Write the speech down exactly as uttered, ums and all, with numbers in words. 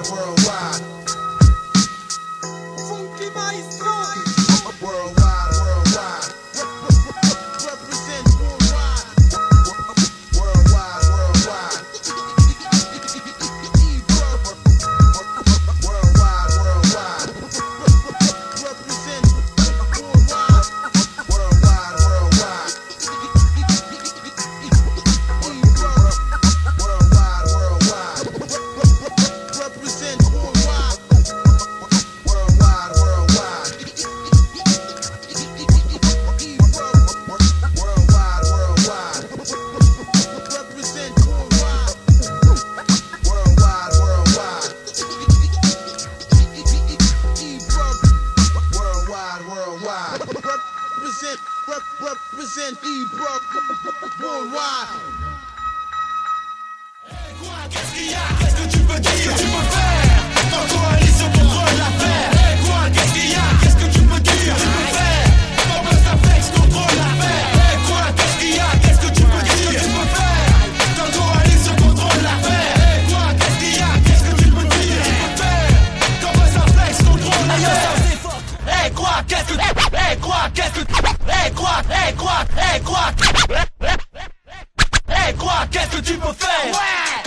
worldwide. Funky Maestro. Worldwide, worldwide. Represent worldwide. Worldwide, worldwide. Worldwide, worldwide. Represent worldwide. Worldwide, worldwide. Worldwide, worldwide. Represent worldwide. Worldwide, worldwide. Worldwide, worldwide. Represent worldwide. Worldwide, worldwide. Worldwide, worldwide. Represent, rep, represent E-Brock worldwide. Qu'est-ce qu'il y a? Qu'est-ce que tu peux dire? Qu'est-ce que tu peux faire? Dans coalition contre l'affaire. Hey quoi? Qu'est-ce qu'il y a? Qu'est-ce que tu peux dire? Qu'est-ce que tu peux faire? Dans Buzz Flex contre l'affaire. Hey quoi? Qu'est-ce qu'il y a? Qu'est-ce que tu peux dire? Qu'est-ce que tu peux faire? Dans coalition contre l'affaire. Hey quoi? Qu'est-ce qu'il y a? Qu'est-ce que tu peux dire? Qu'est-ce que tu peux faire? Dans Buzz Flex contre l'affaire. Hey quoi? Qu'est-ce que Hey quoi? Qu'est-ce que Hey quoi? Hey quoi? Hey quoi? Hey quoi? Qu'est-ce que tu peux faire? Ouais!